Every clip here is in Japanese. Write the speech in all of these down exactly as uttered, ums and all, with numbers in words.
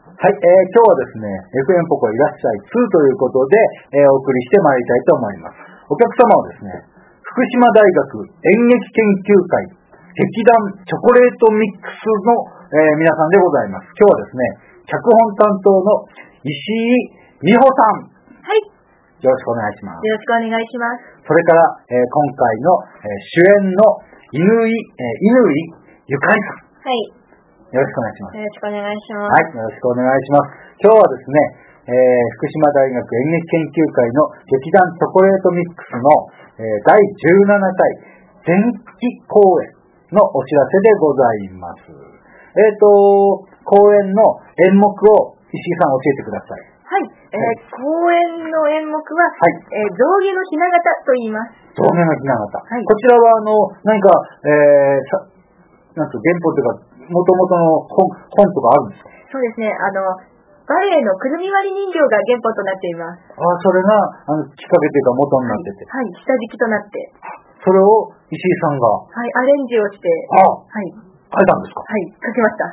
はい、えー、今日はですね、エフエム ポコいらっしゃいツーということで、えー、お送りしてまいりたいと思います。お客様はですね、福島大学演劇研究会劇団チョコレートミックスの、えー、皆さんでございます。今日はですね、脚本担当の石井美穂さん。 はい。 よろしくお願いします。 よろしくお願いします。 それから、えー、今回の、えー、主演の乾井、えー、乾ゆかりさん。 はい。 よろしくお願いします。 よろしくお願いします。 はい、よろしくお願いします。今日はですね、えー、福島大学演劇研究会の劇団チョコレートミックスの、えー、だいじゅうななかい前期公演のお知らせでございます。えっと、公演の演目を石井さん教えてください。 はい。えーはい、公演の演目は、はいえー、象牙のひな形と言います。 象牙のひな形。 はい、 こちらは、あの、何か、えー、さなんと原本というか、もともとの本、本とかあるんですか？ そうですね。あの、バレエのくるみ割り人形が原本となっています。 ああ、それが、あの、きっかけというか元になってて。 はい、はい、下敷きとなって。 それを石井さんが。 はい、アレンジをして。 ああ、 はい。 書いたんですか？ はい、書きました。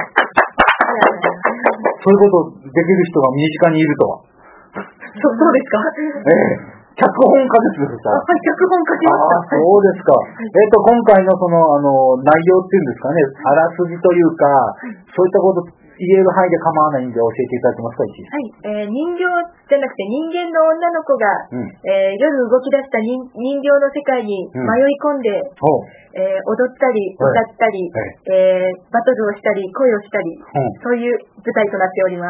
そういうことできる人が身近にいるとは。 そう、そうですか？ ええ。脚本家ですよ、 はい、脚本書きました。 ああ、そうですか。はい、えっ、ー、と、今回のその、あの、内容っていうんですかね、あらすじというか、はい、そういったこと言える範囲で構わないんで教えていただけますか、石井さん。はい、えー、人形じゃなくて人間の女の子が、うんえー、夜動き出した人人形の世界に迷い込んで、うんえー、踊ったり、歌ったり、はいえー、バトルをしたり、恋をしたり、うん、そういう舞台となっております。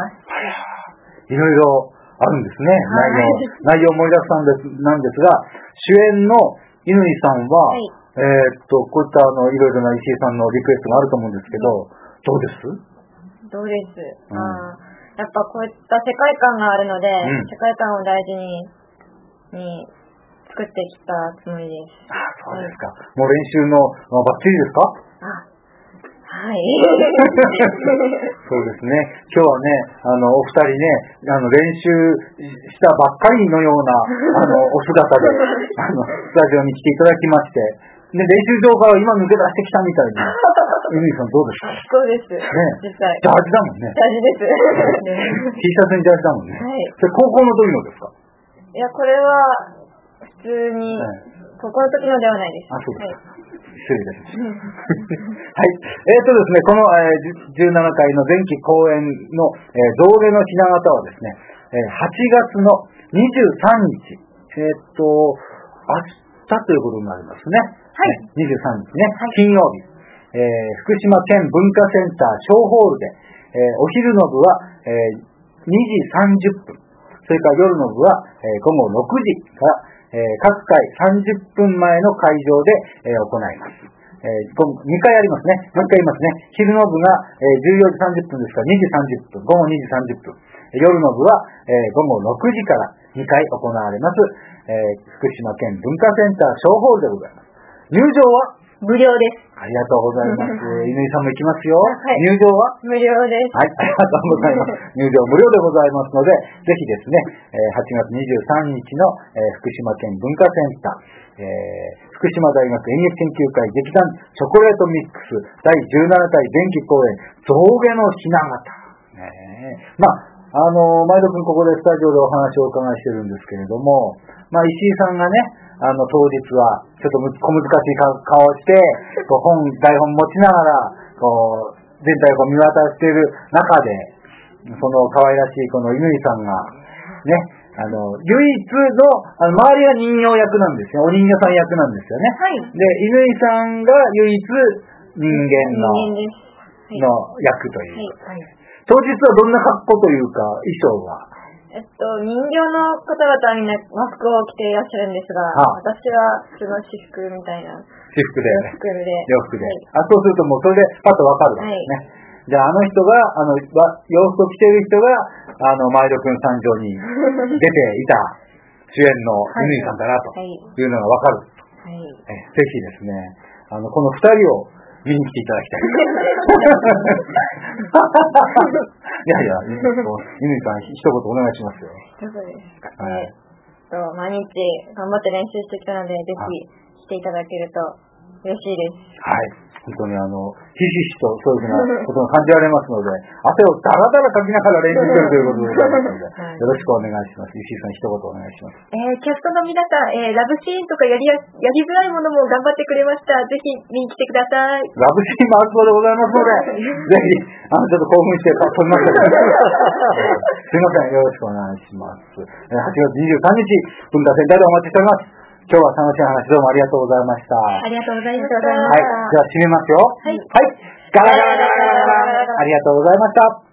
いろいろあるんですね。内容、内容盛りだくさんですなんですが、主演の乾さんは、はい、えー、っと、こういったあの、いろいろな石井さんのリクエストがあると思うんですけど、どうですどうです、うん、あやっぱこういった世界観があるので、うん、世界観を大事に、に作ってきたつもりです。 ああ、そうですか。はい、もう練習のバッチリですか？ あはい。 そうですね。今日はね、あの、お二人ね、あの、練習したばっかりのような、あの、お姿で、あの、スタジオに来ていただきまして、で、練習場から今抜け出してきたみたいに、乾さんどうですか？ そうです。ね。実際。 ジャージだもんね。 ジャージです。 T シャツにジャージだもんね。はい。それ高校の時のですか？ いや、これは、普通に、はい、高校の時のではないです。 あ、そうですか。はい失礼いたしました。はい。えーとですね、この、えー、じゅうななかいの前期公演の、えー、象牙のひな形はですね、えー、はちがつのにじゅうさんにち、えー、っと、明日ということになりますね。 はい。 ねにじゅうさんにちね、はい、金曜日、えー、福島県文化センター小ホールで、えー、お昼の部は、えー、にじさんじゅっぷん、それから夜の部は、えー、ごごろくじから、えー、各回さんじゅっぷんまえの会場で、えー、行います。えー、にかいありますね。もういっかい言いますね。昼の部が、えー、じゅうよじさんじゅっぷんですからにじさんじゅっぷん、ごごにじさんじゅっぷん。夜の部は、えー、ごごろくじからにかい行われます、えー、福島県文化センター小ホールでございます。入場は無料です。 ありがとうございます。乾さんも行きますよ。はい、入場は無料です。 はい、ありがとうございます。入場無料でございますので、ぜひですね、はちがつにじゅうさんにちの福島県文化センター、えー、福島大学演劇研究会劇団チョコレートミックスだいじゅうななかい前期公演、象牙のひな形。ね、まあ、あの、毎度くんここでスタジオでお話をお伺いしてるんですけれども、まあ、石井さんがね、あの、当日は、ちょっと小難しい顔をして、こう本、台本持ちながら、こう、全体をこう見渡している中で、その可愛らしいこの乾さんが、ね、あの、唯一の、あの、周りは人形役なんですよ。お人形さん役なんですよね。 はい。 で、乾さんが唯一人間の、人間の役という。はい。はい。当日はどんな格好というか、衣装はえっと、人形の方々はみんなマスクを着ていらっしゃるんですが、ああ私は普通の私服みたいな。 私服で。 洋服で。 洋服で。はい、あ、そうするともうそれでパッとわかるわけですね。はい、じゃああの人が、あの、洋服を着ている人が、あの、毎度くん参上に出ていた主演の乾さんだなというのがわかる。はい、えぜひですね、あの、この二人を見に来ていただきたい。いやいや、乾さん、一言お願いしますよ。 そうですか。はい。えっと、毎日頑張って練習してきたので、ぜひ来ていただけると嬉しいです。 はい。 本当にあの、ひしひしとそういうふうなことが感じられますので、汗をだらだらかきながら練習してるということでございますので、はい、よろしくお願いします。石井さん、一言お願いします。 えー、キャストの皆さん、えー、ラブシーンとかやりや、やりづらいものも頑張ってくれました。ぜひ見に来てください。 ラブシーンもあるそうでございますので、ぜひ、あの、ちょっと興奮して飛びましたすいません、よろしくお願いします。はちがつにじゅうさんにち、文化センターでお待ちしております。今日は楽しい話どうもありがとうございました。 ありがとうございました。 はい。じゃあ締めますよ。 はい。 はい。ガラガラガラガラガラ。ありがとうございました。